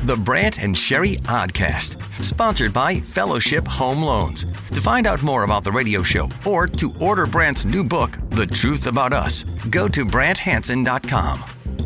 the Brant and Sherry Oddcast, sponsored by Fellowship Home Loans. To find out more about the radio show or to order Brant's new book, The Truth About Us, go to BrantHansen.com.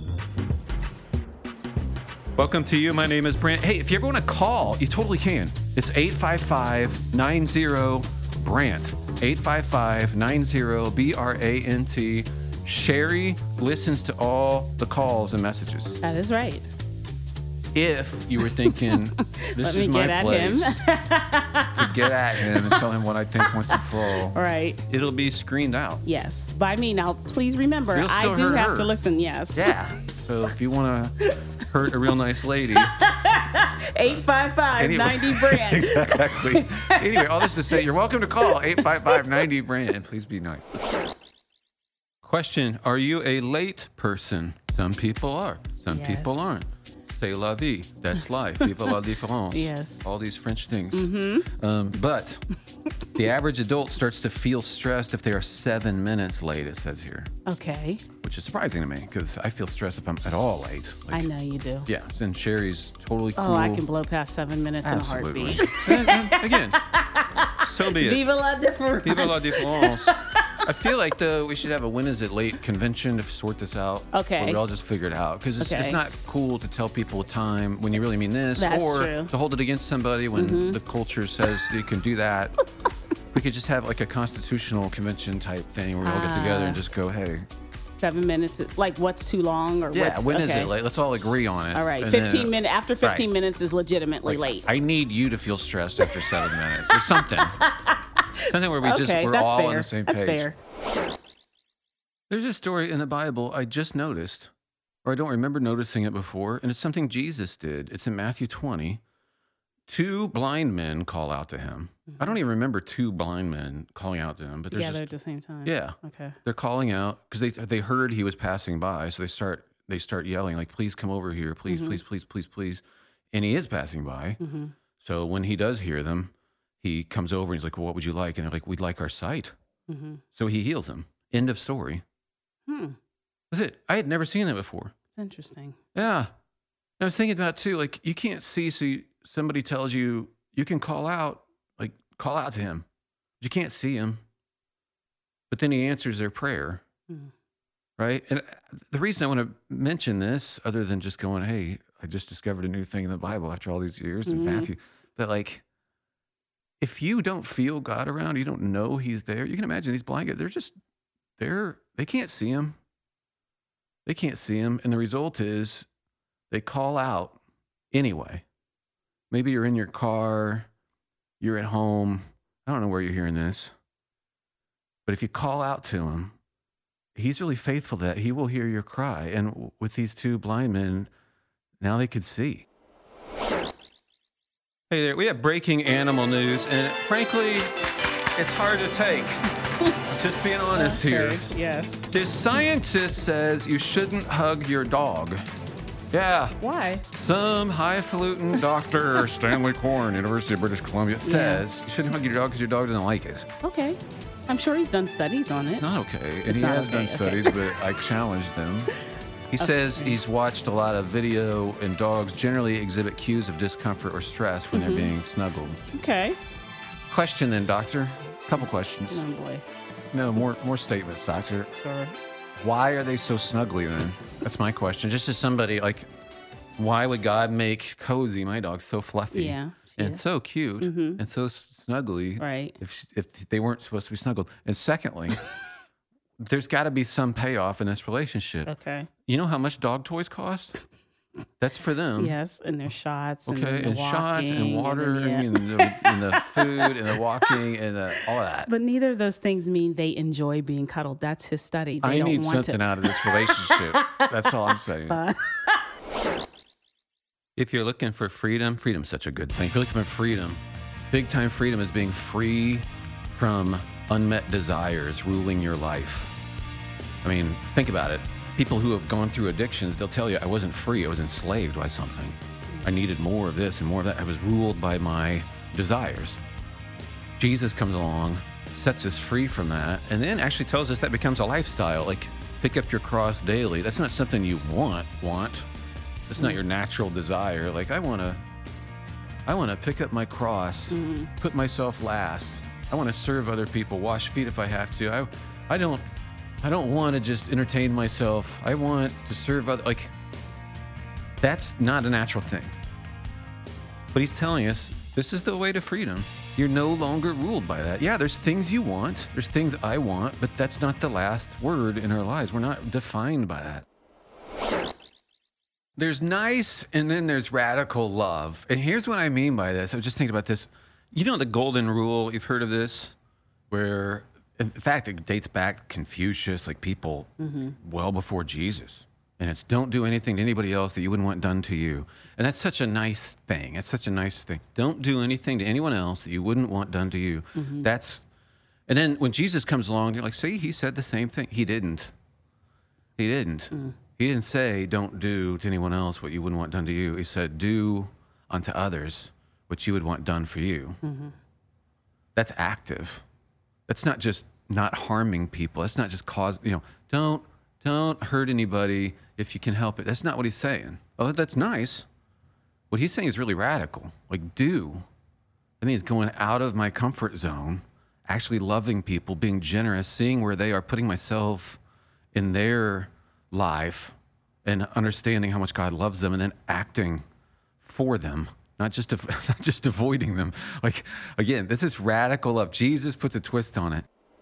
Welcome to you. My name is Brant. Hey, if you ever want to call, you totally can. It's 855-90-BRANT. 855-90-BRANT. Sherry listens to all the calls and messages. That is right. If you were thinking, this is my place to get at him and tell him what I think once and for all, right, it'll be screened out. Yes, by me. Now, please remember, I do have to listen. Yes. Yeah. So if you want to hurt a real nice lady, 855-90-BRANT. Exactly. Anyway, all this to say, you're welcome to call 855-90-BRANT, and please be nice. Question: are you a late person? Some people are. Some people aren't. C'est la vie. That's life. Vive la différence. Yes. All these French things. Mm-hmm. But the average adult starts to feel stressed if they are 7 minutes late, it says here. Okay. Which is surprising to me because I feel stressed if I'm at all late. I know you do. Yeah. And Sherry's totally cool. Oh, I can blow past 7 minutes Absolutely. in a heartbeat. and again, so be it. Vive la différence. Vive la différence. I feel like, though, we should have a when is it late convention to sort this out. Okay. Where we all just figure it out. Because it's not cool to tell people a time when you really mean this. That's or true. to hold it against somebody when the culture says you can do that. We could just have like a constitutional convention type thing where we all get together and just go, hey. 7 minutes, like what's too long or what's... when is it late? Let's all agree on it. All right, and 15 minutes. After 15 minutes is legitimately late. I need you to feel stressed after 7 minutes. Or something. Something where we're all on the same page. That's fair. There's a story in the Bible I just noticed, or I don't remember noticing it before, and it's something Jesus did. It's in Matthew 20. 2 blind men call out to him. I don't even remember 2 blind men calling out to him, but together at the same time. Yeah. Okay. They're calling out because they heard he was passing by, so they start yelling like, "Please come over here, please, please, please, please, please." And he is passing by. Mm-hmm. So when he does hear them, he comes over and he's like, "Well, what would you like?" And they're like, "We'd like our sight." Mm-hmm. So he heals them. End of story. That's it. I had never seen that before. It's interesting. Yeah. And I was thinking about too, like you can't see, so somebody tells you can call out to him. You can't see him. But then he answers their prayer. Right? And the reason I want to mention this, other than just going, hey, I just discovered a new thing in the Bible after all these years in Matthew, but like, if you don't feel God around, you don't know he's there, you can imagine these blind guys, they can't see him. They can't see him. And the result is they call out anyway. Maybe you're in your car, you're at home. I don't know where you're hearing this. But if you call out to him, he's really faithful that he will hear your cry. And with these 2 blind men, now they could see. Hey there, we have breaking animal news. And frankly, it's hard to take. Just being honest here. Yes. This scientist says you shouldn't hug your dog. Yeah. Why? Some highfalutin doctor, Stanley Corn, University of British Columbia, says you shouldn't hug your dog because your dog doesn't like it. Okay. I'm sure he's done studies on it. Not okay. And he has done studies, but I challenged them. He says he's watched a lot of video, and dogs generally exhibit cues of discomfort or stress when they're being snuggled. Okay. Question then, doctor. Couple questions. Oh, boy. No, more statements, doctor. Sure. Why are they so snuggly then? That's my question. Just as somebody, like, why would God make Cozy, my dog, so fluffy and so cute and so snuggly if they weren't supposed to be snuggled? And secondly, there's got to be some payoff in this relationship. Okay. You know how much dog toys cost? That's for them. Yes, and their shots. Okay, and shots and watering and the food and the walking and all that. But neither of those things mean they enjoy being cuddled. That's his study. I need something out of this relationship. That's all I'm saying. If you're looking for freedom's such a good thing. If you're looking for freedom, big time freedom is being free from unmet desires ruling your life. I mean, think about it. People who have gone through addictions, they'll tell you, I wasn't free. I was enslaved by something. I needed more of this and more of that. I was ruled by my desires. Jesus comes along, sets us free from that, and then actually tells us that becomes a lifestyle. Like, pick up your cross daily. That's not something you want. It's not your natural desire. Like, I want to pick up my cross, put myself last. I want to serve other people, wash feet if I have to. I don't want to just entertain myself. I want to serve other. Like, that's not a natural thing. But he's telling us this is the way to freedom. You're no longer ruled by that. Yeah, there's things you want. There's things I want, but that's not the last word in our lives. We're not defined by that. There's nice, and then there's radical love. And here's what I mean by this. I was just thinking about this. You know the golden rule? You've heard of this? Where, in fact, it dates back to Confucius, like people well before Jesus. And it's don't do anything to anybody else that you wouldn't want done to you. And that's such a nice thing. It's such a nice thing. Don't do anything to anyone else that you wouldn't want done to you. And then when Jesus comes along, you're like, see, he said the same thing. He didn't. He didn't say, don't do to anyone else what you wouldn't want done to you. He said, do unto others what you would want done for you. That's active. That's not just not harming people. That's not just don't hurt anybody if you can help it. That's not what he's saying. Oh, that's nice. What he's saying is really radical. Like, do. I mean, it's going out of my comfort zone, actually loving people, being generous, seeing where they are, putting myself in their life and understanding how much God loves them, and then acting for them, not just avoiding them. Like, again, this is radical love. Jesus puts a twist on it.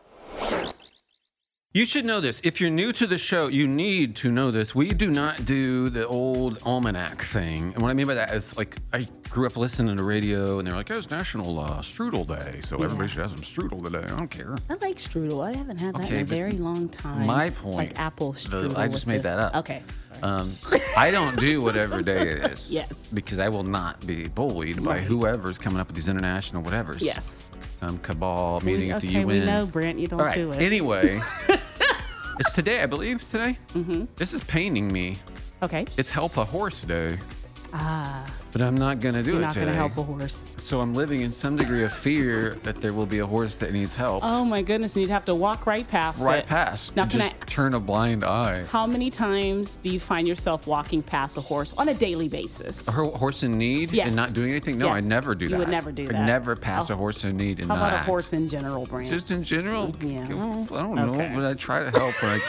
You should know this. If you're new to the show, you need to know this. We do not do the old almanac thing. And what I mean by that is, like, I grew up listening to radio, and they're like, oh, it's National Strudel Day, so everybody should have some strudel today. I don't care. I like strudel. I haven't had that in a very long time. My point. Like apple strudel. I just made that up. Okay. I don't do whatever day it is. Yes. Because I will not be bullied by whoever's coming up with these international whatevers. Yes. Some cabal meeting at the UN. We know, Brent, you don't do it. Anyway, it's today, I believe, today. This is paining me. Okay. It's Help a Horse Day. But I'm not going to do it today. You're not going to help a horse. So I'm living in some degree of fear that there will be a horse that needs help. Oh, my goodness. And you'd have to walk right past Right past. Now, just turn a blind eye. How many times do you find yourself walking past a horse on a daily basis? A horse in need? Yes. And not doing anything? No, yes. I never do that. You would never do that. I never pass a horse in need and not act. How about a horse in general, Brand? Just in general? Yeah. Well, I don't know, but I try to help when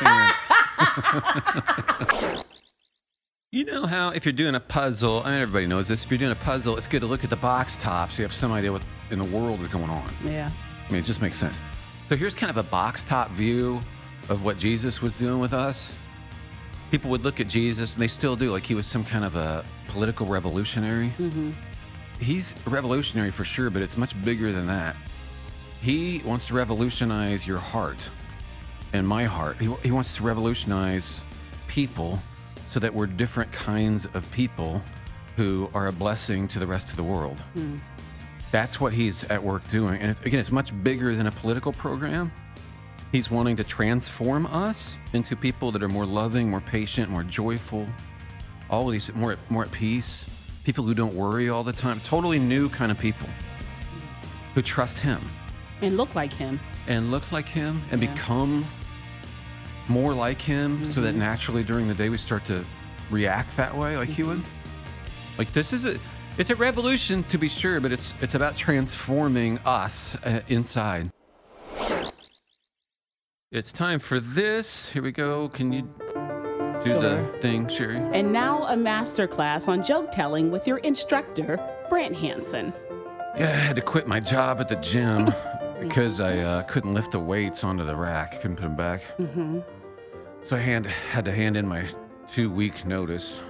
I can. You know how if you're doing a puzzle, I mean, everybody knows this, if you're doing a puzzle, it's good to look at the box top so you have some idea what in the world is going on. Yeah. I mean, it just makes sense. So here's kind of a box top view of what Jesus was doing with us. People would look at Jesus, and they still do, like he was some kind of a political revolutionary. He's a revolutionary for sure, but it's much bigger than that. He wants to revolutionize your heart and my heart. He wants to revolutionize people so that we're different kinds of people who are a blessing to the rest of the world. That's what he's at work doing. And again, it's much bigger than a political program. He's wanting to transform us into people that are more loving, more patient, more joyful, all of these, more at peace, people who don't worry all the time, totally new kind of people who trust him. And look like him. And become more like him, so that naturally during the day we start to react that way like he would. Like it's a revolution to be sure, but it's about transforming us inside. It's time for this. Here we go. Can you do the thing, Sherry? And now a masterclass on joke telling with your instructor, Brent Hansen. Yeah, I had to quit my job at the gym because I couldn't lift the weights onto the rack. Couldn't put them back. So I had to hand in my 2-week notice.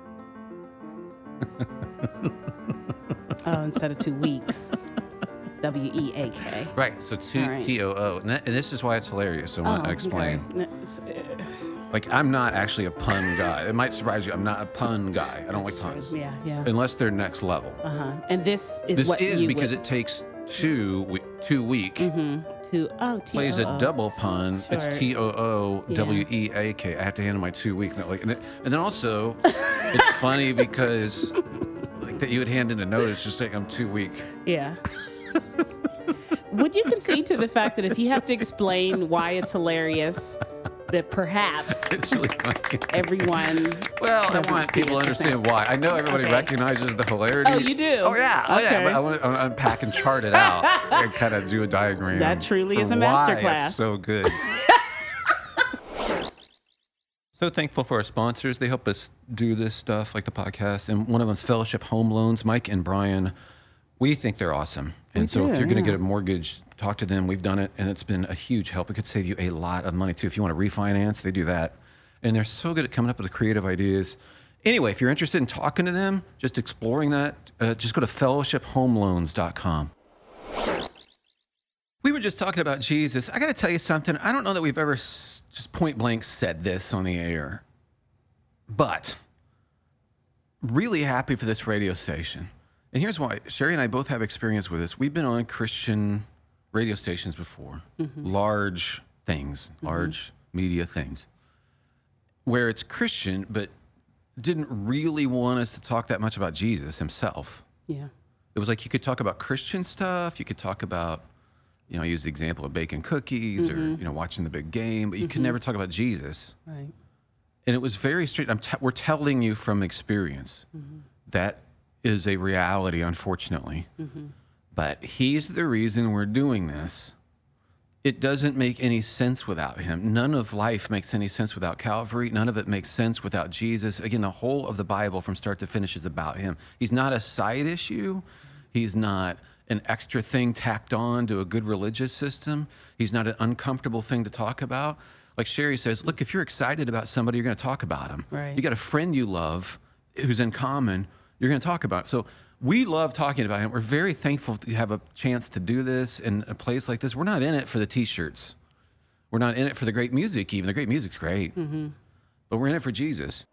Oh, instead of 2 weeks. It's W-E-A-K. Right, so T-O-O. And this is why it's hilarious, so I want to explain. Okay. Like, I'm not actually a pun guy. It might surprise you. I'm not a pun guy. I don't like puns. Yeah. Unless they're next level. And this is because it takes 2 week. Plays a double pun. Sure. It's T-O-O-W-E-A-K. I have to hand in my 2 week note. And then also, it's funny because like that you would hand in a notice just saying I'm 2 week. Yeah. Would you concede to the fact that if you have to explain why it's hilarious, that perhaps It's really funny. everyone. Well, I doesn't want see people it to the same. understand why. I know everybody Okay. recognizes the hilarity. Oh, you do? Oh, yeah. Oh, yeah. Okay. But I want to unpack and chart it out and kind of do a diagram. That truly for is a why masterclass. It's so good. So thankful for our sponsors. They help us do this stuff like the podcast. And one of them's Fellowship Home Loans. Mike and Brian, we think they're awesome. And so if you're going to get a mortgage, talk to them. We've done it, and it's been a huge help. It could save you a lot of money, too. If you want to refinance, they do that. And they're so good at coming up with the creative ideas. Anyway, if you're interested in talking to them, just exploring that, just go to fellowshiphomeloans.com. We were just talking about Jesus. I got to tell you something. I don't know that we've ever just point blank said this on the air, but really happy for this radio station. And here's why. Sherry and I both have experience with this. We've been on Christian radio stations before, large things, large media things, where it's Christian, but didn't really want us to talk that much about Jesus himself. Yeah. It was like you could talk about Christian stuff. You could talk about, you know, I use the example of baking cookies or, you know, watching the big game, but you could never talk about Jesus. Right. And it was very straight. We're telling you from experience. That is a reality, unfortunately. But he's the reason we're doing this. It doesn't make any sense without him. None of life makes any sense without Calvary. None of it makes sense without Jesus. Again, the whole of the Bible from start to finish is about him. He's not a side issue. He's not an extra thing tacked on to a good religious system. He's not an uncomfortable thing to talk about. Like Sherry says, look, if you're excited about somebody, you're going to talk about him. Right. You got a friend you love who's in common, you're going to talk about it. So we love talking about him. We're very thankful to have a chance to do this in a place like this. We're not in it for the T-shirts. We're not in it for the great music even. The great music's great. But we're in it for Jesus.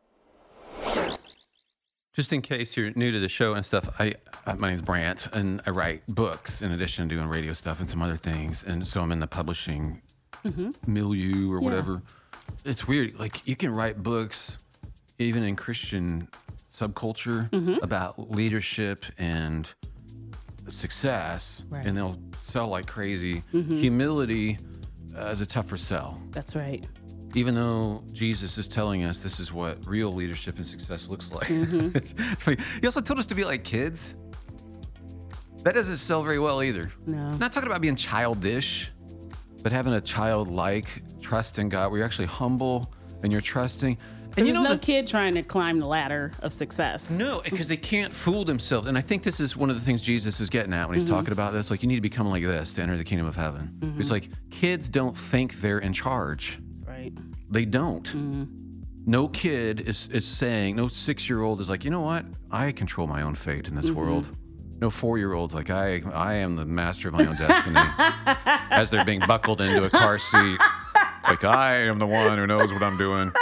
Just in case you're new to the show and stuff, my name's Brant, and I write books in addition to doing radio stuff and some other things. And so I'm in the publishing milieu or whatever. It's weird. Like, you can write books even in Christian subculture about leadership and success, and they'll sell like crazy. Humility is a tougher sell. That's right. Even though Jesus is telling us this is what real leadership and success looks like. It's funny. He also told us to be like kids. That doesn't sell very well either. No. Not talking about being childish, but having a childlike trust in God where you're actually humble and you're trusting. And There's no kid trying to climb the ladder of success. No, because they can't fool themselves. And I think this is one of the things Jesus is getting at when he's talking about this. Like, you need to become like this to enter the kingdom of heaven. It's like, kids don't think they're in charge. That's right. They don't. No kid is saying, no 6-year-old is like, you know what? I control my own fate in this world. No 4-year-old's like, I am the master of my own destiny. As they're being buckled into a car seat. Like, I am the one who knows what I'm doing.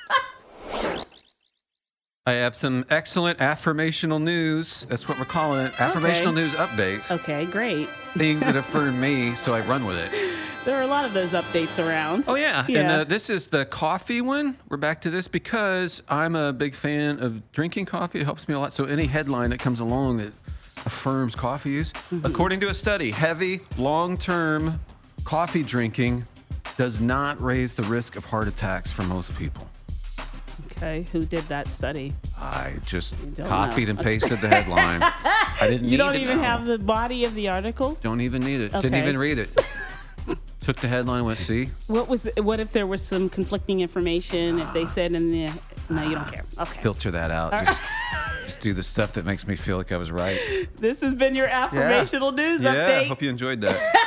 I have some excellent affirmational news. That's what we're calling it. Affirmational news updates. Okay, great. Things that affirm me, so I run with it. There are a lot of those updates around. Oh, yeah. Yeah. And this is the coffee one. We're back to this because I'm a big fan of drinking coffee. It helps me a lot. So any headline that comes along that affirms coffee use. According to a study, heavy, long-term coffee drinking does not raise the risk of heart attacks for most people. Okay, who did that study? I just don't copied know. and pasted the headline. I didn't need You don't to even know. have the body of the article? Don't even need it. Didn't Okay. even read it. Took the headline and went, see? What if there was some conflicting information? If they said in the no, you don't care. Okay. Filter that out. Just do the stuff that makes me feel like I was right. This has been your affirmational news Yeah, update. hope you enjoyed that.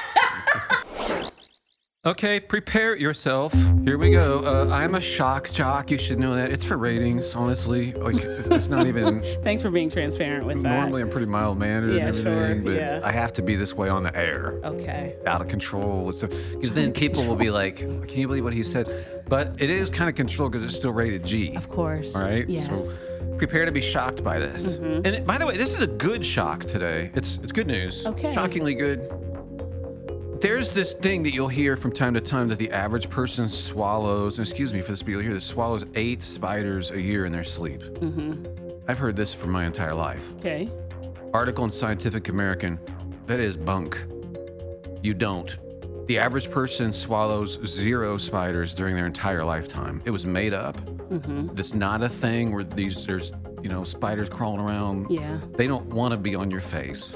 Okay, prepare yourself. Here we go. I'm a shock jock. You should know that. It's for ratings, honestly. Like, it's not even... Thanks for being transparent with that. Normally, I'm pretty mild-mannered Yeah, and everything, sure, but yeah. I have to be this way on the air. Okay. Out of control. Because then people will be like, can you believe what he said? But it is kind of controlled because it's still rated G. Of course. All right? Yes. So prepare to be shocked by this. And by the way, this is a good shock today. It's good news. Okay. Shockingly good. There's this thing that you'll hear from time to time that the average person swallows, and excuse me for this, but you'll hear this, swallows 8 spiders a year in their sleep. I've heard this for my entire life. Okay. Article in Scientific American, that is bunk. You don't. The average person swallows 0 spiders during their entire lifetime. It was made up. It's not a thing where there's spiders crawling around. Yeah. They don't want to be on your face.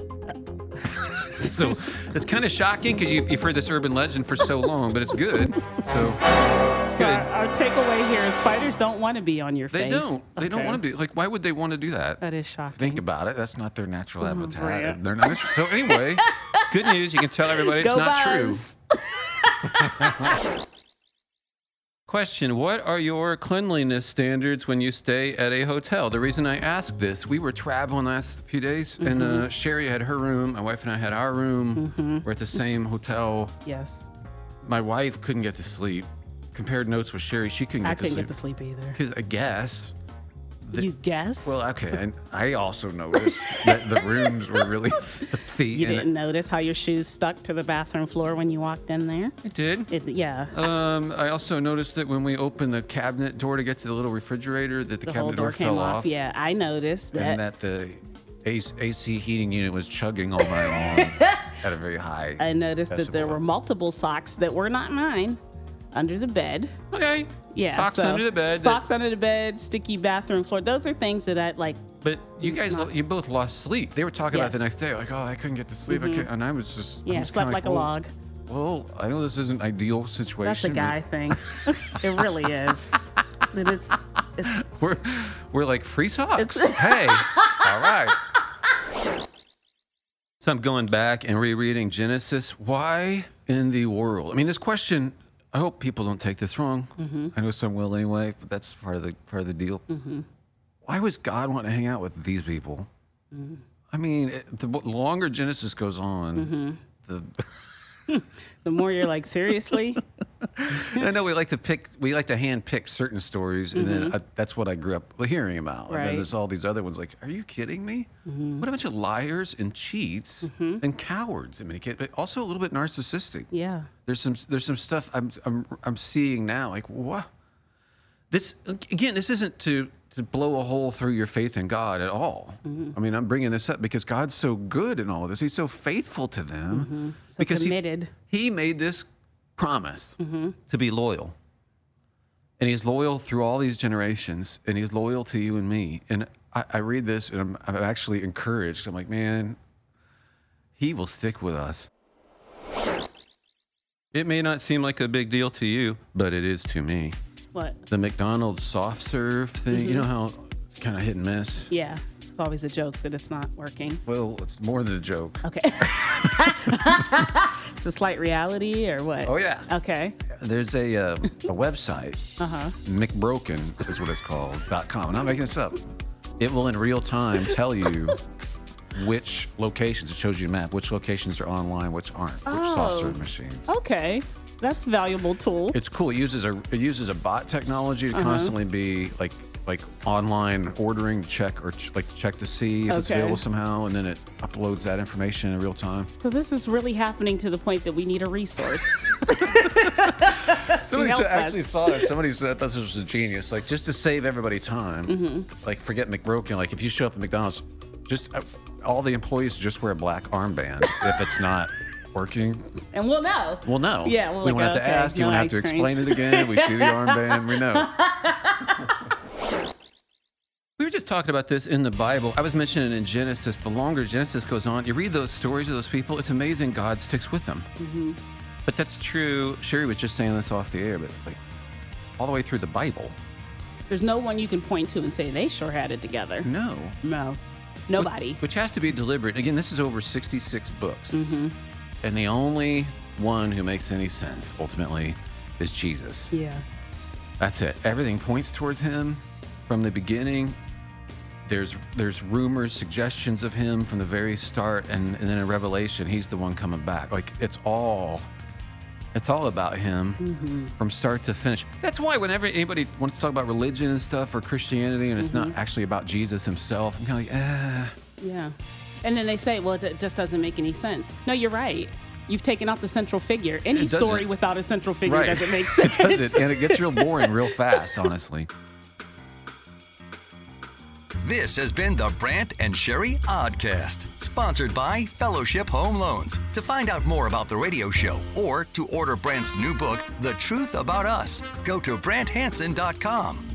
So it's kind of shocking because you've heard this urban legend for so long, but it's good. So good. Our takeaway here is spiders don't want to be on your They face. don't. They don't want to be. Like, why would they want to do that? That is shocking. Think about it. That's not their natural habitat. Brant. They're not. So anyway, good news. You can tell everybody it's Go not Buzz. true. Question: what are your cleanliness standards when you stay at a hotel? The reason I ask this, we were traveling last few days, and Sherry had her room. My wife and I had our room. We're at the same hotel. Yes. My wife couldn't get to sleep. Compared notes with Sherry, she couldn't I get to couldn't sleep. get to sleep either. Because I guess. You guess? Well, okay. And I also noticed that the rooms were really filthy. You didn't notice how your shoes stuck to the bathroom floor when you walked in there? It did. Yeah. I also noticed that when we opened the cabinet door to get to the little refrigerator, that the The whole cabinet door door came fell off. off. Yeah, I noticed that. And that the AC heating unit was chugging all night long at a very high. I noticed that there decibel. were multiple socks that were not mine under the bed. Okay. Yeah. Socks so under the bed. Socks under the bed, sticky bathroom floor. Those are things that I like. But you guys, you both lost sleep. They were talking about the Yes. next day, like, oh, I couldn't get to sleep. And I was just, Yeah, I'm just slept kinda like a well, log. Well, I know this isn't ideal situation. That's a guy thing. It really is. And it's but we're like free socks. Hey, all right. So I'm going back and rereading Genesis. Why in the world? I mean, this question. I hope people don't take this wrong. I know some will anyway, but that's part of the deal. Why was God wanting to hang out with these people? I mean, the longer Genesis goes on, the more you're like, seriously? I know we like to hand pick certain stories, and then that's what I grew up hearing about. And then Right. there's all these other ones like, are you kidding me? What a bunch of liars and cheats and cowards in many cases, but also a little bit narcissistic. Yeah. There's some stuff I'm seeing now. Like, what? This isn't to blow a hole through your faith in God at all. I mean, I'm bringing this up because God's so good in all of this. He's so faithful to them So because committed. he made this promise to be loyal, and He's loyal through all these generations, and He's loyal to you and me. And I read this, and I'm actually encouraged. I'm like, man, He will stick with us. It may not seem like a big deal to you, but it is to me. What? The McDonald's soft serve thing, you know how it's kind of hit and miss? Yeah. It's always a joke that it's not working. Well, it's more than a joke. Okay. It's a slight reality or what? Oh, yeah. Okay. There's a website, McBroken is what it's called, .com. I'm not making this up. It will in real time tell you which locations, it shows you a map, which locations are online, which aren't, which soft serve machines. Okay. That's a valuable tool. It's cool. It uses a bot technology to constantly be like online ordering to check or to check to see if it's Okay. available somehow, and then it uploads that information in real time. So this is really happening to the point that we need a resource. Somebody help actually us. saw this. Somebody said, I thought this was a genius. Like, just to save everybody time, like forget McBroken. Like, if you show up at McDonald's, just all the employees just wear a black armband if it's not working. And we'll know. We'll know. Yeah, we'll we like, won't have to okay, ask. You no won't have to ice cream. explain it again. We see the armband. We know. We were just talking about this in the Bible. I was mentioning in Genesis, the longer Genesis goes on, you read those stories of those people, it's amazing God sticks with them. But that's true. Sherry was just saying this off the air, but like all the way through the Bible. There's no one you can point to and say they sure had it together. No. No. Nobody. Which has to be deliberate. Again, this is over 66 books. And the only one who makes any sense, ultimately, is Jesus. Yeah. That's it. Everything points towards him from the beginning. There's rumors, suggestions of him from the very start, and then in Revelation, he's the one coming back. Like, it's all about him from start to finish. That's why whenever anybody wants to talk about religion and stuff or Christianity, and it's not actually about Jesus himself, I'm kind of like, Yeah. And then they say, well, it just doesn't make any sense. No, you're right. You've taken out the central figure. Any It doesn't. story without a central figure Right. doesn't make sense. It does it, and it gets real boring real fast, honestly. This has been the Brant and Sherry Oddcast, sponsored by Fellowship Home Loans. To find out more about the radio show or to order Brant's new book, The Truth About Us, go to BrantHanson.com.